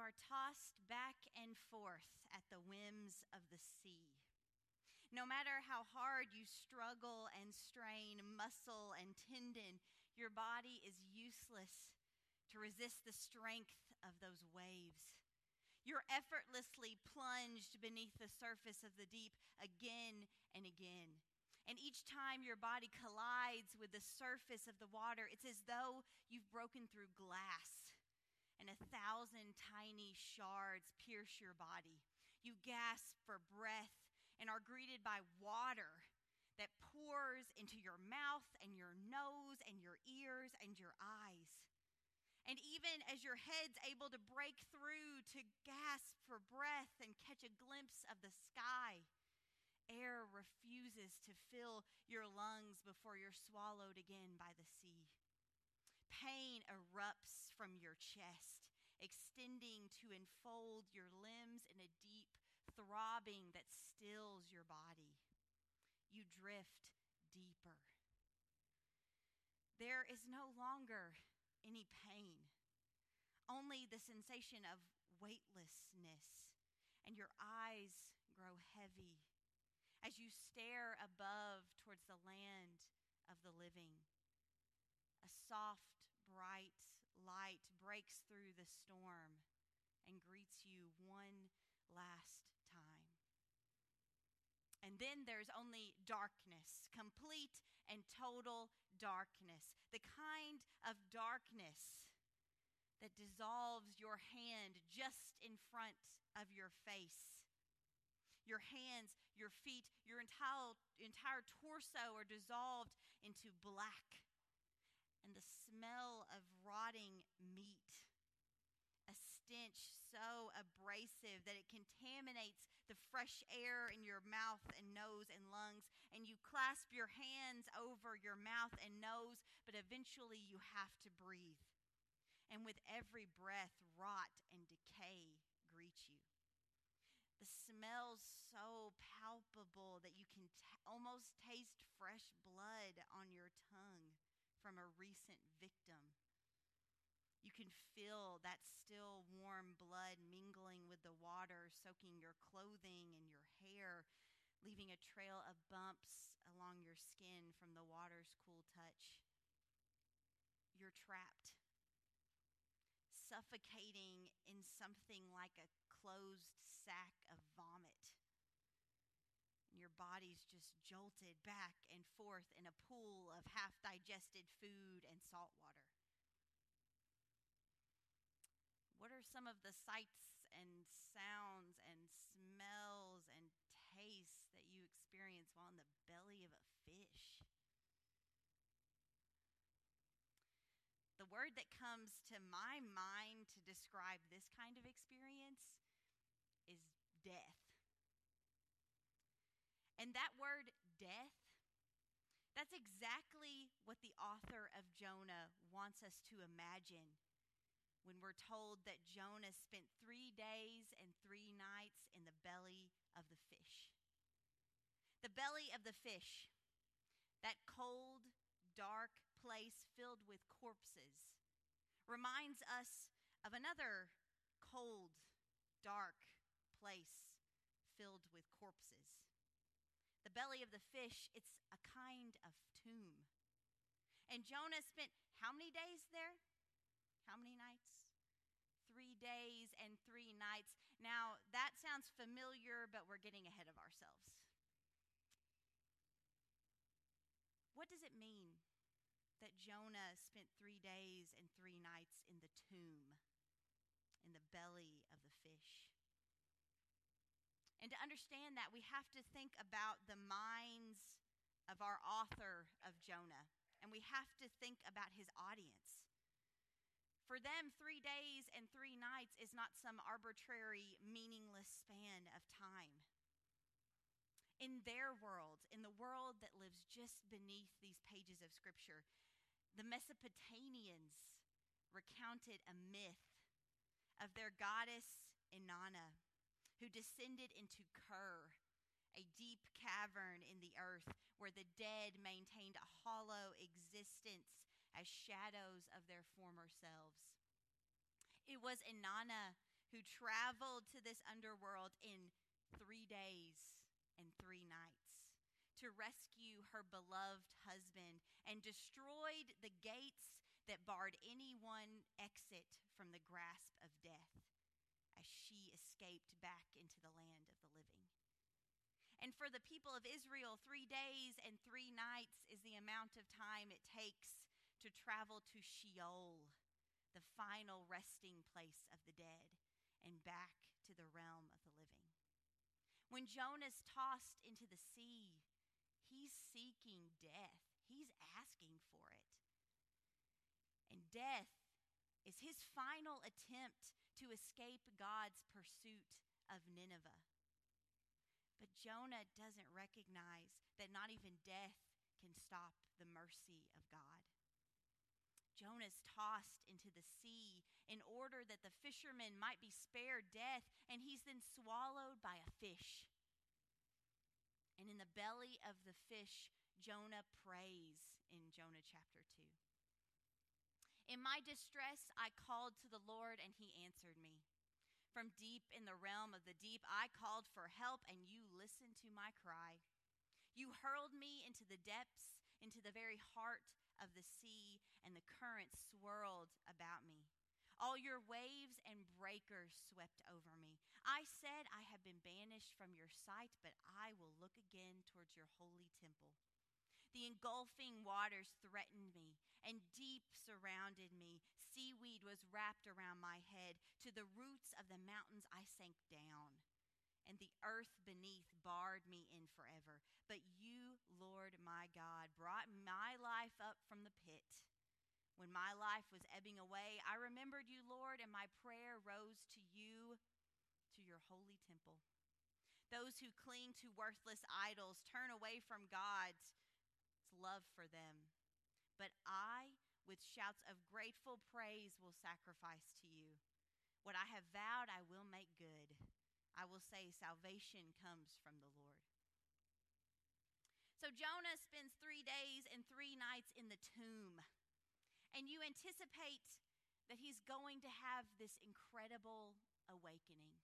are tossed back and forth at the whims of the sea. No matter how hard you struggle and strain muscle and tendon, your body is useless to resist the strength of those waves. You're effortlessly plunged beneath the surface of the deep again and again. And each time your body collides with the surface of the water, it's as though you've broken through glass and 1,000 tiny shards pierce your body. You gasp for breath and are greeted by water that pours into your mouth and your nose and your ears and your eyes. And even as your head's able to break through to gasp for breath and catch a glimpse of the sky, air refuses to fill your lungs before you're swallowed again by the sea. Pain erupts from your chest, extending to enfold your limbs in a deep throbbing that stills your body. You drift deeper. There is no longer any pain, only the sensation of weightlessness, and your eyes grow heavy as you stare above towards the land of the living. A soft, bright light breaks through the storm and greets you one last time. And then there's only darkness, complete and total darkness, the kind of darkness that dissolves your hand just in front of your face. Your hands, your feet, your entire torso are dissolved into black. And the smell of rotting meat, a stench so abrasive that it contaminates the fresh air in your mouth and nose and lungs, and you clasp your hands over your mouth and nose, but eventually you have to breathe. And with every breath, rot and decay greet you. The smell's so palpable that you can almost taste fresh blood on your tongue from a recent victim. You can feel that still warm blood mingling with the water, soaking your clothing and your hair, leaving a trail of bumps along your skin from the water's cool touch. You're trapped, suffocating in something like a closed sack of vomit. And your body's just jolted back and forth in a pool of half-digested food and salt water. What are some of the sights and sounds and smells and tastes that you experience while in the belly of a fish? The word that comes to my mind to describe this kind of experience is death. And that word, death, that's exactly what the author of Jonah wants us to imagine when we're told that Jonah spent 3 days and 3 nights in the belly of the fish. The belly of the fish, that cold, dark place filled with corpses, reminds us of another cold, dark place filled with corpses. The belly of the fish, it's a kind of tomb. And Jonah spent how many days there? How many nights? 3 days and 3 nights. Now, that sounds familiar, but we're getting ahead of ourselves. What does it mean that Jonah spent 3 days and 3 nights in the tomb, in the belly of the fish? And to understand that, we have to think about the minds of our author of Jonah, and we have to think about his audience. For them, 3 days and 3 nights is not some arbitrary, meaningless span of time. In their world, in the world that lives just beneath these pages of Scripture, the Mesopotamians recounted a myth of their goddess Inanna, who descended into Kir, a deep cavern in the earth where the dead maintained a hollow existence as shadows of their former selves. It was Inanna who traveled to this underworld in 3 days and 3 nights to rescue her beloved husband and destroyed the gates that barred anyone exit from the grasp of death as she escaped back into the land of the living. And for the people of Israel, 3 days and 3 nights is the amount of time it takes to travel to Sheol, the final resting place of the dead, and back to the realm of the living. When Jonah's tossed into the sea, he's seeking death. He's asking for it. And death is his final attempt to escape God's pursuit of Nineveh. But Jonah doesn't recognize that not even death can stop the mercy of God. Jonah's tossed into the sea in order that the fishermen might be spared death, and he's then swallowed by a fish. And in the belly of the fish, Jonah prays in Jonah chapter 2. In my distress, I called to the Lord, and he answered me. From deep in the realm of the deep, I called for help, and you listened to my cry. You hurled me into the depths, into the very heart of the sea, and the currents swirled about me. All your waves and breakers swept over me. I said, I have been banished from your sight, but I will look again towards your holy temple. The engulfing waters threatened me, and deep surrounded me. Seaweed was wrapped around my head. To the roots of the mountains I sank down, and the earth beneath barred me in forever. But you, Lord my God, brought my life up from the pit. When my life was ebbing away, I remembered you, Lord, and my prayer rose to you, to your holy temple. Those who cling to worthless idols turn away from God's love for them. But I, with shouts of grateful praise, will sacrifice to you. What I have vowed, I will make good. I will say salvation comes from the Lord. So Jonah spends 3 days and 3 nights in the tomb. And you anticipate that he's going to have this incredible awakening.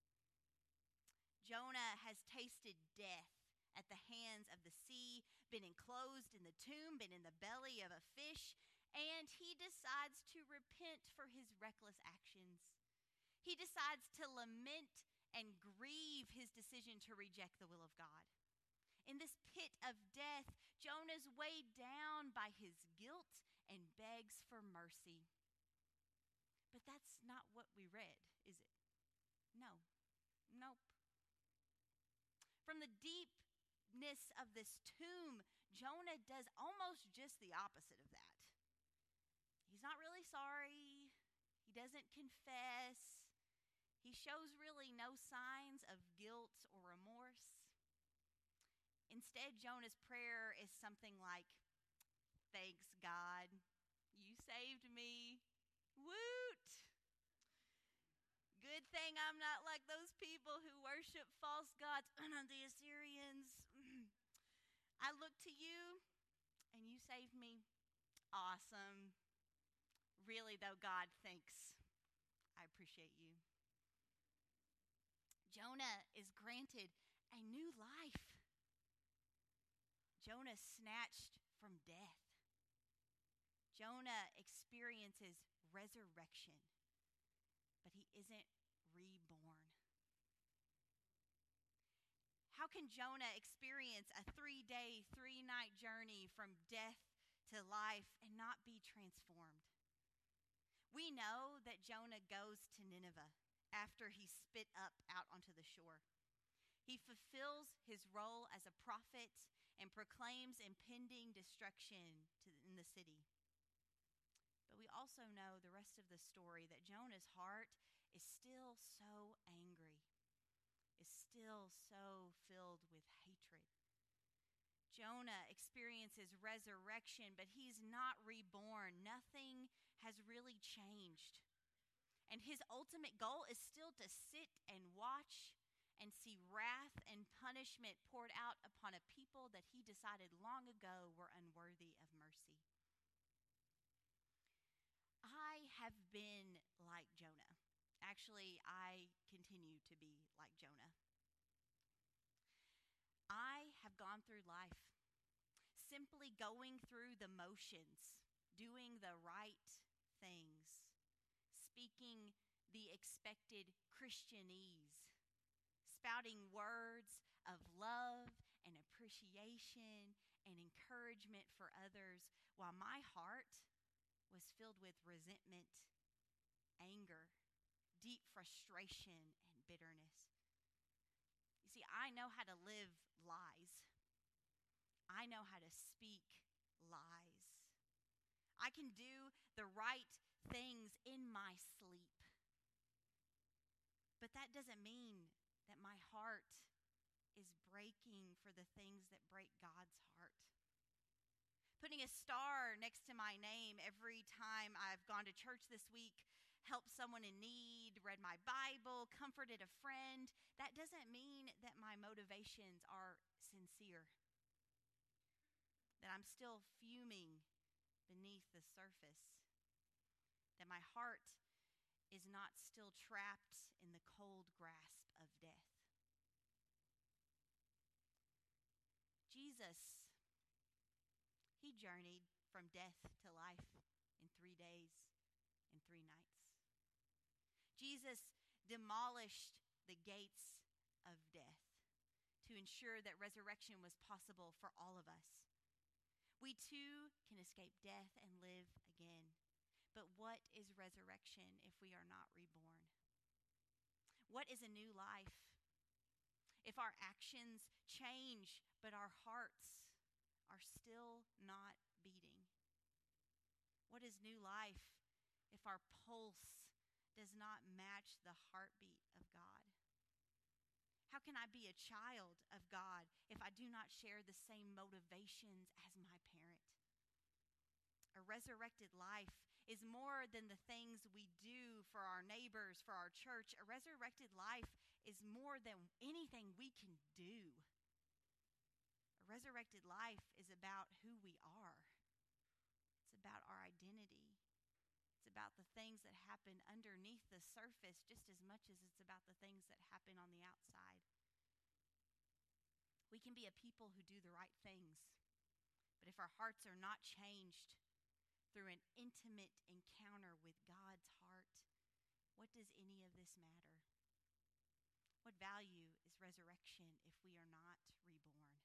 Jonah has tasted death at the hands of the sea, been enclosed in the tomb, been in the belly of a fish, and he decides to repent for his reckless actions. He decides to lament and grieve his decision to reject the will of God. In this pit of death, Jonah's weighed down by his guilt and begs for mercy. But that's not what we read, is it? No. Nope. From the deepness of this tomb, Jonah does almost just the opposite of that. He's not really sorry. He doesn't confess. He shows really no signs of guilt or remorse. Instead, Jonah's prayer is something like, thanks, God. You saved me. Woot! Good thing I'm not like those people who worship false gods, the Assyrians. I look to you, and you saved me. Awesome. Really, though, God, thanks. I appreciate you. Jonah is granted a new life. Jonah snatched from death. Jonah experiences resurrection, but he isn't reborn. How can Jonah experience a 3-day, 3-night journey from death to life and not be transformed? We know that Jonah goes to Nineveh after he's spit up out onto the shore. He fulfills his role as a prophet and proclaims impending destruction in the city. But we also know the rest of the story, that Jonah's heart is still so angry, is still so filled with hatred. Jonah experiences resurrection, but he's not reborn. Nothing has really changed. And his ultimate goal is still to sit and watch and see wrath and punishment poured out upon a people that he decided long ago were unworthy of mercy. I have been like Jonah Actually, I continue to be like Jonah. I have gone through life simply going through the motions, doing the right things, speaking the expected Christianese, spouting words of love and appreciation and encouragement for others, while my heart was filled with resentment, anger, deep frustration, and bitterness. You see, I know how to live lies. I know how to speak lies. I can do the right things in my sleep. But that doesn't mean that my heart is breaking for the things that break God's heart. Putting a star next to my name every time I've gone to church this week, helped someone in need, read my Bible, comforted a friend, that doesn't mean that my motivations are sincere. That I'm still fuming beneath the surface. That my heart is not still trapped in the cold grasp of death. Jesus, he journeyed from death to life in 3 days and 3 nights. Jesus demolished the gates of death to ensure that resurrection was possible for all of us. We too can escape death and live again. But what is resurrection if we are not reborn? What is a new life? If our actions change, but our hearts are still not beating? What is new life if our pulse does not match the heartbeat of God? How can I be a child of God if I do not share the same motivations as my parent? A resurrected life is more than the things we do for our neighbors, for our church. A resurrected life is more than anything we can do. A resurrected life is about who we are. It's about our identity. It's about the things that happen underneath the surface just as much as it's about the things that happen on the outside. We can be a people who do the right things, but if our hearts are not changed through an intimate encounter with God's heart, what does any of this matter? What value is resurrection if we are not reborn?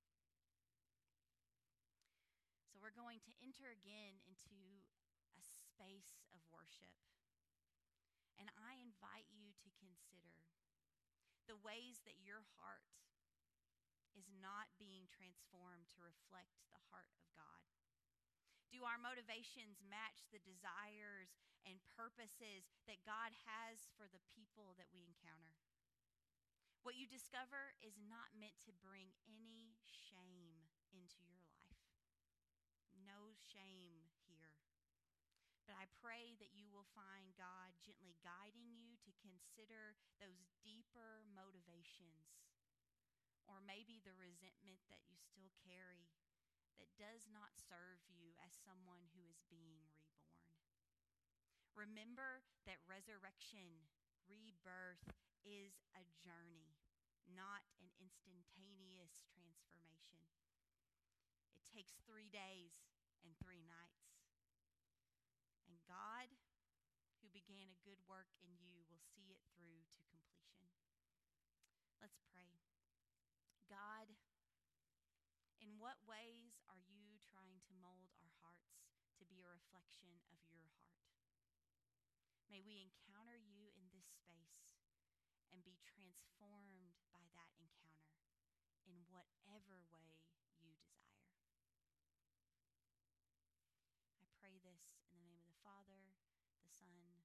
So we're going to enter again into a space of worship. And I invite you to consider the ways that your heart is not being transformed to reflect the heart of God. Do our motivations match the desires and purposes that God has for the people that we encounter? What you discover is not meant to bring any shame into your life. No shame here. But I pray that you will find God gently guiding you to consider those deeper motivations, or maybe the resentment that you still carry that does not serve you as someone who is being reborn. Remember that resurrection, rebirth, is a journey, not an instantaneous transformation. It takes 3 days and 3 nights. And God, who began a good work in you, will see it through to completion. Let's pray. God, in what ways are you trying to mold our hearts to be a reflection of your heart? May we encounter you in this space and be transformed by that encounter in whatever way you desire. I pray this in the name of the Father, the Son,